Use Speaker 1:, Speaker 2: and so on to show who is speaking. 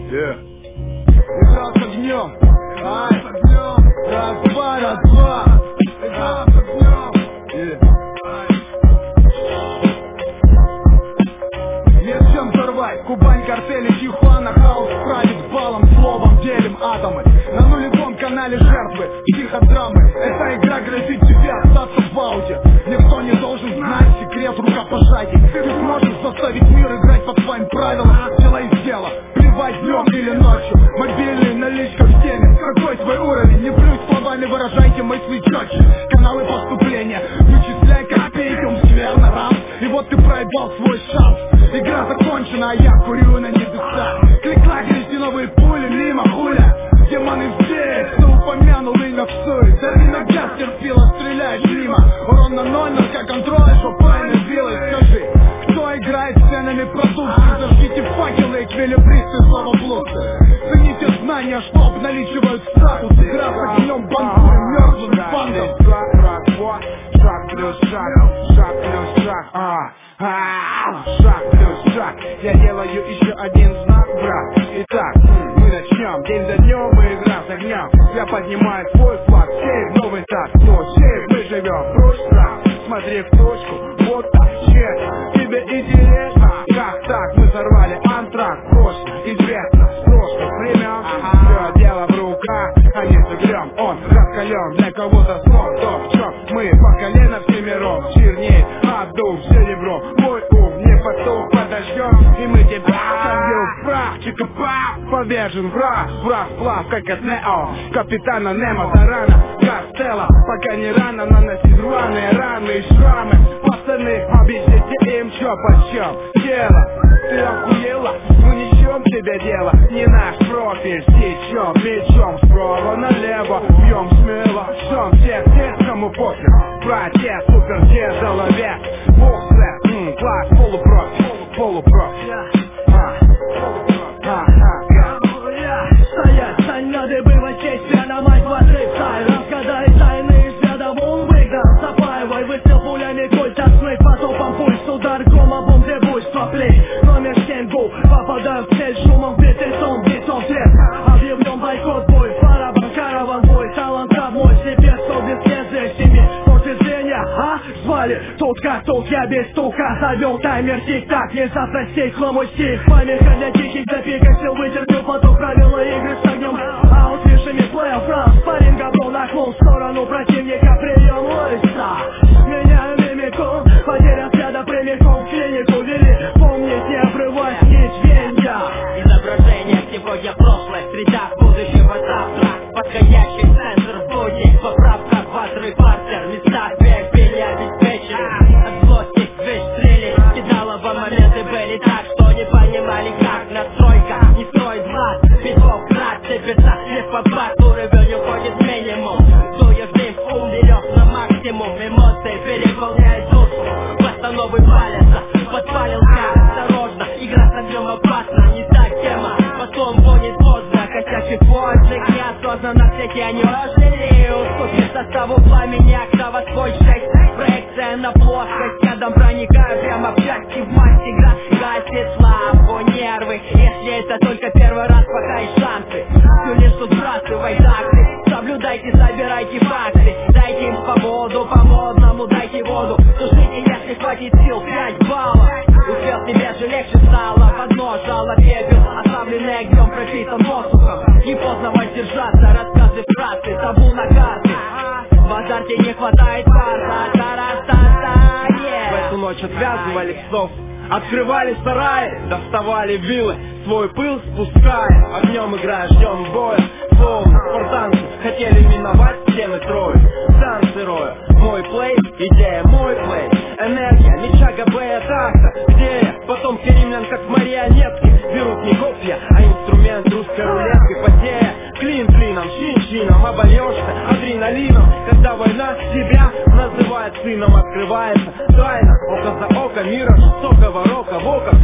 Speaker 1: Игра с огнем. Ай, раз, два, раз, два. Игра с огнем. Нет чем взорвать. Кубань, картели, Тихуана, хаос правит балом, словом делим атомы. На нулевом канале жертвы, психодрамы. Эта игра грозит тебе остаться в ауте. Никто не должен знать секрет рукопожатий. Ты сможешь заставить мир играть по твоим правилам. Дело из дела, плевать днем или ночью. Мобильный, наличка в теме. Какой твой уровень? Не плюй словами, выражайте мысли четче. Каналы поступления, вычисляй копейки, скверно раз. И вот ты проебал свой шанс. Игра закончена, а я курю на небесах. Клик-клак, резиновые пули, мимо хуля. Демоны здесь, кто упомянул имя в ссоре. Дави на газ, терпила, стреляешь мимо. Урон на 0, наркоконтроль, шопайны вилы. Скажи, кто играет сценами продукции? Зажгите факелы, эквилибристы, словоблудцы. Цените знания, что обналичивают статус. Игра с огнем, банкуем мертвым бандом.
Speaker 2: Шаг плюс шаг, шаг плюс шаг, шаг плюс шаг. Я делаю еще один знак, брат. Итак, мы начнем. День за днем мы играем с огнем. Я поднимаю свой флаг, сейв, новый так. Но сейв, мы живем, прошлый. Смотри в точку, вот так, честно. Тебе интересно, как так? Мы взорвали антракт, прошлый, известно, с прошлых времен. Все дело в руках, а не с углем. Он раскален, для кого-то снова то, в чем мы по колено всемиром. Чернеет, отдув серебро. Мой ум не потух под дождем, и мы тебя собьем в прах. Чикапа, повержен враг, враг сплав, как от Нео. Капитана Немо до рана, Костелло. Пока не рано наносить рваные раны и шрамы. Пацаны, объясните им, чё почем дело. Ты охуела? Мы несем тебе дело. Не наш профиль, сечем мечом. Справа налево, бьем смело. Ждем всех, кому пофиг. Братья, супер, все голове. Боксер, класс, полупрофи, полупрофи.
Speaker 3: Стоять, стань, надо было честь, прямо мать воды. Стай, разгадай тайны взгляда, вон выгнал. Запаивай, выстрел пулями, кольца, смыть потопом пульс. Удар грома, бум, буйство, плей. Номер 7, гул, попадаю в цель шумом, бетон, бетон, свет. Объявлен бойкот, бой, барабан, караван, бой. Талант мой, себе, что без лезвия, семьи. Зрения, звали тут как тут, я без стука. Завел таймер, тик-так, не запросей, хломой стих. Помеха для тихих запиков, сил вытерпел поток, правила игры с огнем. Аут, вишами, плей-офф, раунд, спарринг, говно, наклон в сторону противника, прием лыса. Меняю мимику, потеря взгляда прямиком в клинику вели. Помнить, не обрывать нить, звенья.
Speaker 4: Изображение сегодня прошлое, среда будущего завтра. Подходящий центр в будни, поправка, ватры, партер, места пели обеспечены. От злости выстрели, кидалово моменты были так, что не понимали как. Настройка не строит влад, песков крат, сыпется, не в попад, уровень уходит минимум. Дуешь дым, ум берет на максимум, эмоции переполняют душу. Постановы палятся, подпалился, осторожно, игра с огнем опасна, не та тема, потом будет поздно, косячий позже, неосознанно всякие они ожили. Уступи составу пламени, октава свой 6, проекция на плоскость, рядом проникаю прямо в часть, и в масть игра гасит слабо нервы. Если это только первый раз, пока есть шансы, все лишь сбрасывай такты, соблюдайте, собирайте факты, дайте им свободу, по-модному дайте воду, слушайте, если хватит сил, 5 баллов. Успел тебе же легче стало, в одно жало пепел, оставленный огнем пропитан воздухом. Не поздно воздержаться, рассказы фразы, табу на карты. В азарте не хватает фарта,
Speaker 2: В эту ночь отвязывали псов, открывали сараи, доставали вилы, свой пыл спуская, огнем играя, ждем боя. Словно спартанцы хотели миновать стены Трои. Танцы роя, мой плей, идея мой плей. Энергия, меча ГБ, такта, где я? Потомки римлян, как марионетки, берут не копья, а инструмент русской рулетки. Потея, клин клином, чин-чином, обольешься адреналином. Когда война тебя называет сыном, открывается тайна. Око за око, мира жестокого рока в око.